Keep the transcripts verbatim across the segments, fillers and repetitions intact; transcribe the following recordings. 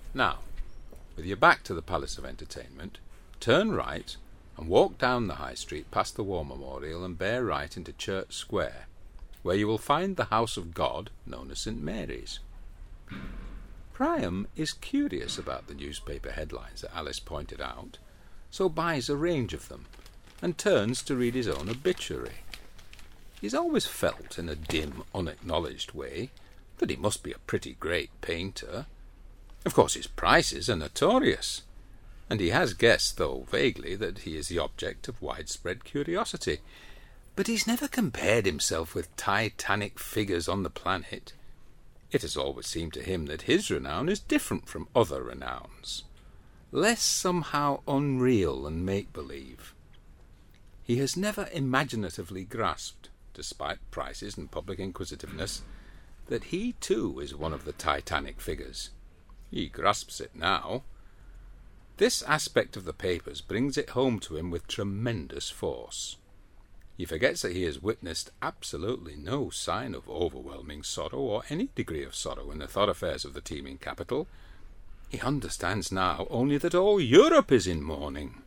Now, with your back to the Palace of Entertainment, turn right and walk down the High Street past the War Memorial and bear right into Church Square, where you will find the House of God, known as St Mary's. Priam is curious about the newspaper headlines that Alice pointed out, so buys a range of them and turns to read his own obituary. He's always felt, in a dim, unacknowledged way, that he must be a pretty great painter. Of course his prices are notorious, and he has guessed, though vaguely, that he is the object of widespread curiosity. But he's never compared himself with titanic figures on the planet. It has always seemed to him that his renown is different from other renowns, less somehow unreal and make-believe. He has never imaginatively grasped, despite prices and public inquisitiveness, that he too is one of the titanic figures. He grasps it now. This aspect of the papers brings it home to him with tremendous force. He forgets that he has witnessed absolutely no sign of overwhelming sorrow or any degree of sorrow in the thoroughfares of the teeming capital. He understands now only that all Europe is in mourning.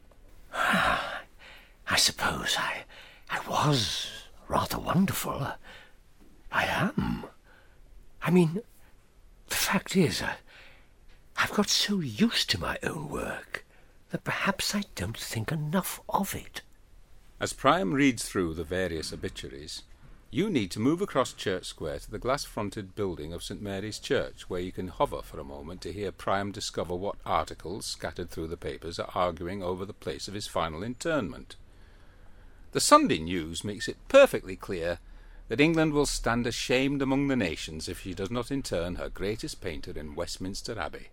I suppose I, I was rather wonderful. I am. I mean, the fact is, I, I've got so used to my own work that perhaps I don't think enough of it. As Priam reads through the various obituaries, you need to move across Church Square to the glass-fronted building of St Mary's Church, where you can hover for a moment to hear Priam discover what articles scattered through the papers are arguing over the place of his final interment. The Sunday News makes it perfectly clear that England will stand ashamed among the nations if she does not intern her greatest painter in Westminster Abbey.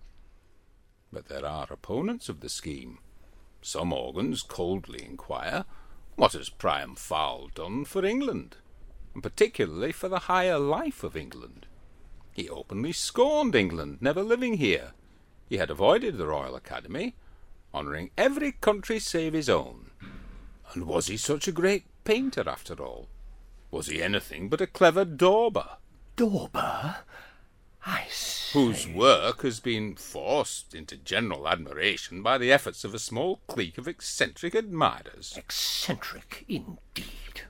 But there are opponents of the scheme. Some organs coldly inquire, what has Priam Fowle done for England, and particularly for the higher life of England? He openly scorned England, never living here. He had avoided the Royal Academy, honouring every country save his own. And was he such a great painter after all? Was he anything but a clever dauber? Dauber? I see. Whose work has been forced into general admiration by the efforts of a small clique of eccentric admirers. Eccentric, indeed.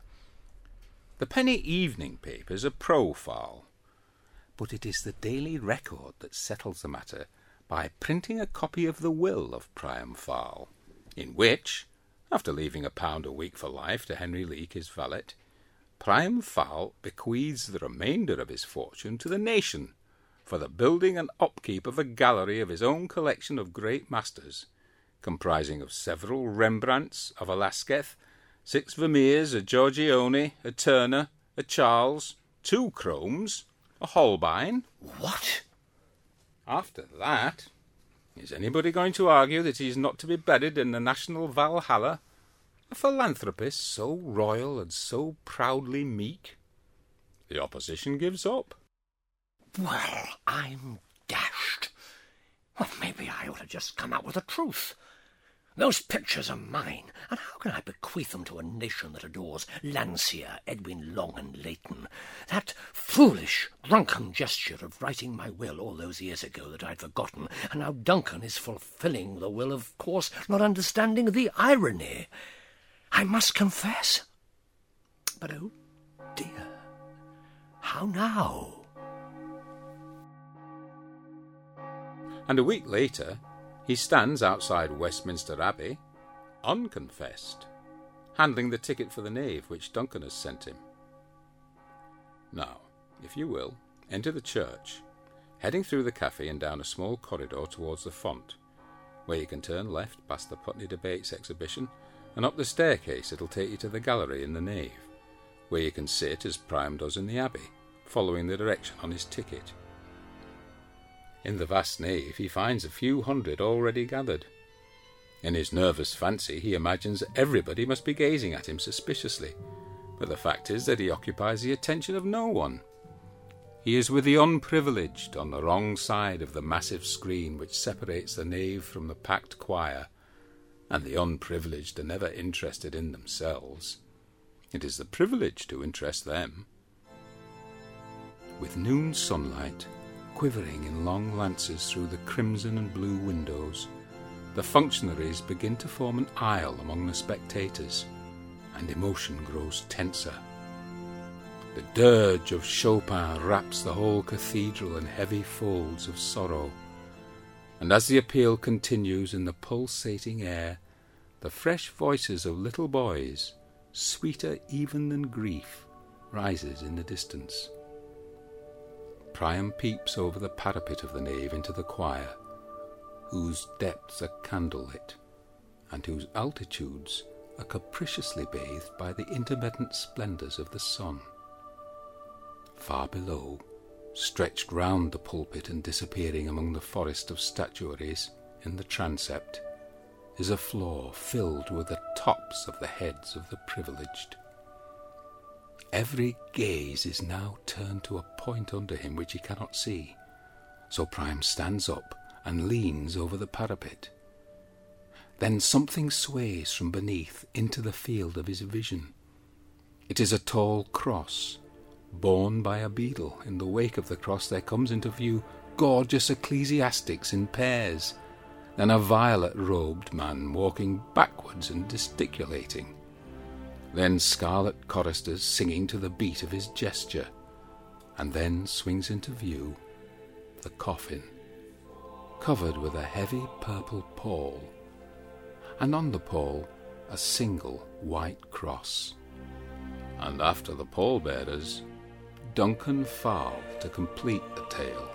The penny evening papers are pro-Fowle, but it is the Daily Record that settles the matter by printing a copy of the will of Priam Fowle, in which, after leaving a pound a week for life to Henry Leake, his valet, Priam Fowle bequeaths the remainder of his fortune to the nation, for the building and upkeep of a gallery of his own collection of great masters, comprising of several Rembrandts, a Velasquez, six Vermeers, a Giorgione, a Turner, a Charles, two Chromes, a Holbein. What? After that, is anybody going to argue that he is not to be buried in the national Valhalla, a philanthropist so royal and so proudly meek? The opposition gives up. Well, I'm dashed. Well, maybe I ought to just come out with the truth. Those pictures are mine, and how can I bequeath them to a nation that adores Landseer, Edwin Long and Leighton? That foolish, drunken gesture of writing my will all those years ago that I'd forgotten, and now Duncan is fulfilling the will, of course, not understanding the irony. I must confess. But oh dear, how now? And a week later, he stands outside Westminster Abbey, unconfessed, handling the ticket for the nave which Duncan has sent him. Now, if you will, enter the church, heading through the cafe and down a small corridor towards the font, where you can turn left past the Putney Debates exhibition, and up the staircase it'll take you to the gallery in the nave, where you can sit as Priam does in the abbey, following the direction on his ticket. In the vast nave he finds a few hundred already gathered. In his nervous fancy he imagines everybody must be gazing at him suspiciously, but the fact is that he occupies the attention of no one. He is with the unprivileged on the wrong side of the massive screen which separates the nave from the packed choir, and the unprivileged are never interested in themselves. It is the privileged who interest them. With noon sunlight quivering in long lances through the crimson and blue windows, the functionaries begin to form an aisle among the spectators, and emotion grows tenser. The dirge of Chopin wraps the whole cathedral in heavy folds of sorrow, and as the appeal continues in the pulsating air, the fresh voices of little boys, sweeter even than grief, rises in the distance. Priam peeps over the parapet of the nave into the choir, whose depths are candlelit, and whose altitudes are capriciously bathed by the intermittent splendours of the sun. Far below, stretched round the pulpit and disappearing among the forest of statuaries in the transept, is a floor filled with the tops of the heads of the privileged. Every gaze is now turned to a point under him which he cannot see, so Priam stands up and leans over the parapet. Then something sways from beneath into the field of his vision. It is a tall cross, borne by a beadle. In the wake of the cross there comes into view gorgeous ecclesiastics in pairs, then a violet-robed man walking backwards and gesticulating, then scarlet choristers singing to the beat of his gesture, and then swings into view the coffin, covered with a heavy purple pall, and on the pall a single white cross. And after the pallbearers, Duncan Farl to complete the tale.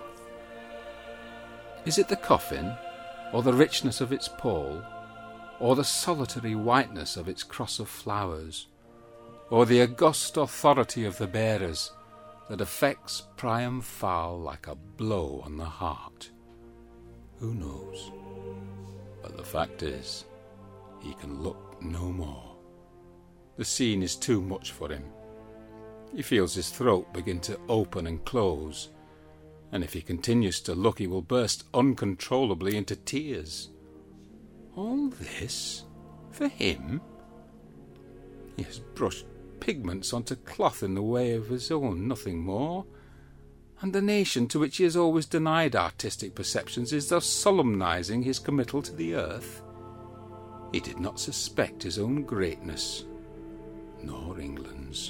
Is it the coffin, or the richness of its pall, or the solitary whiteness of its cross of flowers, or the august authority of the bearers that affects Priam Farl like a blow on the heart? Who knows? But the fact is, he can look no more. The scene is too much for him. He feels his throat begin to open and close, and if he continues to look he will burst uncontrollably into tears. All this for him? He has brushed pigments onto cloth in the way of his own, nothing more, and the nation to which he has always denied artistic perceptions is thus solemnizing his committal to the earth. He did not suspect his own greatness, nor England's.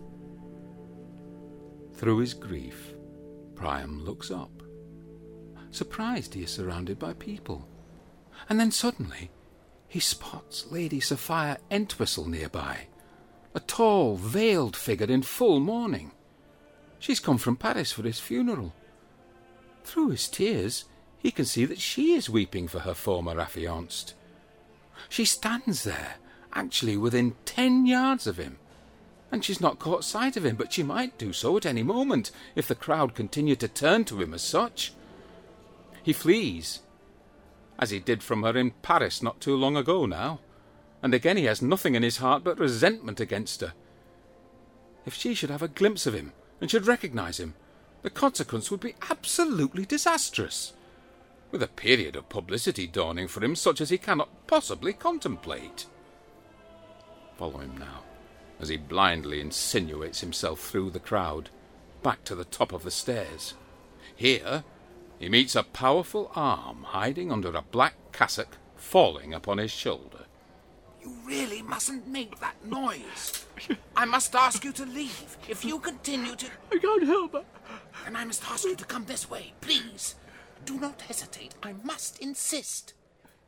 Through his grief, Priam looks up. Surprised, he is surrounded by people, and then suddenly he spots Lady Sophia Entwistle nearby, a tall, veiled figure in full mourning. She's come from Paris for his funeral. Through his tears, he can see that she is weeping for her former affianced. She stands there, actually within ten yards of him, and she's not caught sight of him, but she might do so at any moment if the crowd continued to turn to him as such. He flees, as he did from her in Paris not too long ago now, and again he has nothing in his heart but resentment against her. If she should have a glimpse of him and should recognise him, the consequence would be absolutely disastrous, with a period of publicity dawning for him such as he cannot possibly contemplate. Follow him now, as he blindly insinuates himself through the crowd, back to the top of the stairs. Here he meets a powerful arm hiding under a black cassock falling upon his shoulder. You really mustn't make that noise. I must ask you to leave. If you continue to... I can't help it. Then I must ask you to come this way, please. Do not hesitate. I must insist.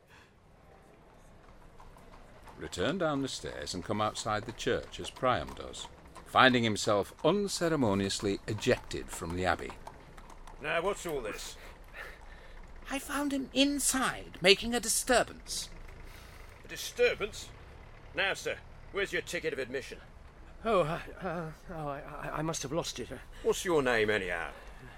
Return down the stairs and come outside the church as Priam does, finding himself unceremoniously ejected from the abbey. Now, what's all this? I found him inside, making a disturbance. A disturbance? Now, sir, where's your ticket of admission? Oh, uh, uh, oh I, I must have lost it. What's your name, anyhow?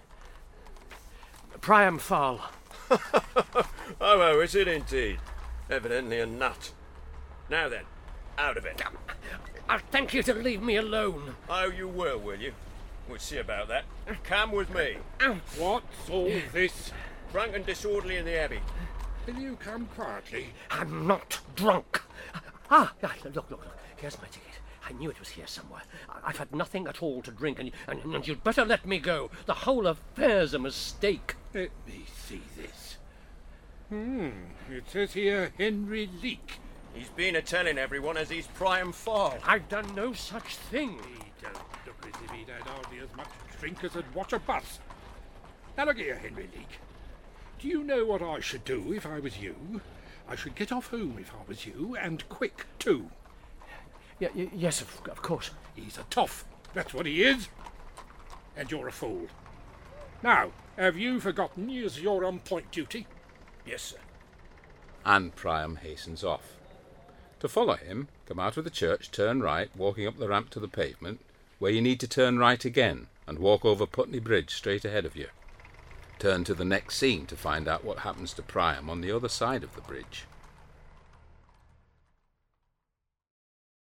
Priam Farl. oh, oh, is it indeed? Evidently a nut. Now then, out of it. I thank you to leave me alone. Oh, you will, will you? We'll see about that. Come with me. What's all this? Drunk and disorderly in the abbey. Will you come quietly? I'm not drunk. Ah, look, look, look. Here's my ticket. I knew it was here somewhere. I- I've had nothing at all to drink, and, and, and you'd better let me go. The whole affair's a mistake. Let me see this. Hmm, it says here Henry Leake. He's been a-telling everyone as he's Priam Fall. I've done no such thing. He don't look as if he'd had hardly as much drink as I'd watch a bus. Now look here, Henry Leake. Do you know what I should do if I was you? I should get off home if I was you, and quick, too. Y- y- yes, of, of course. He's a toff, that's what he is. And you're a fool. Now, have you forgotten as you're on point duty? Yes, sir. And Priam hastens off. To follow him, come out of the church, turn right, walking up the ramp to the pavement, where you need to turn right again, and walk over Putney Bridge straight ahead of you. Turn to the next scene to find out what happens to Priam on the other side of the bridge.